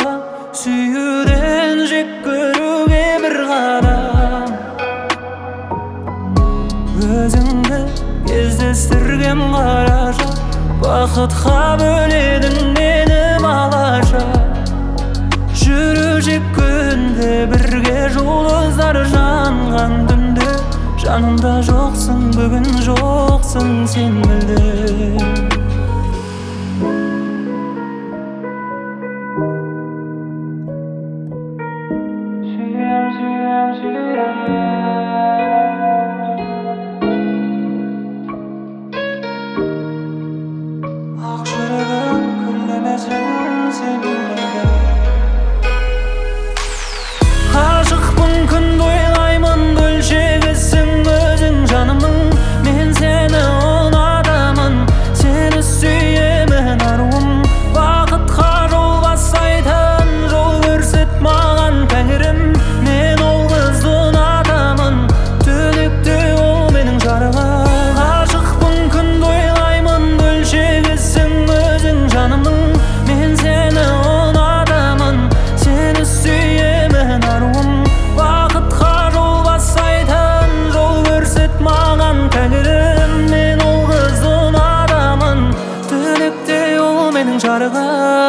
қалам, сүюден жек көруге бір қадам. Өзіңді кездестіргем қараша, бақытқа бөледің мені балаша. Жүруші күнде бірге жұлдыздар жанған түнде, жанымда жоқсың, бүгін жоқсың сен білдің. Ақ жүрегім күлдемесін сен білмейді. Ғашықпын күнді ойлаймын, бөлшегісің өзің жанымның. Мен сені ұнатамын, сені сүйемін аруым. Бақытқа жол бастайтын жол көрсет маған тәңірім. Мен ол қызды ұнатамын, түнекте ол менің жарығым. Ғашықпын күнді ойлаймын, бөлшегісің өзің жанымның. Мен сені ұнатамын, сені сүйемін аруым. Бақытқа жол бастайтын жол көрсет маған тәңірім. Мен ол қызды ұнатамын, түнекте ол менің жарығым.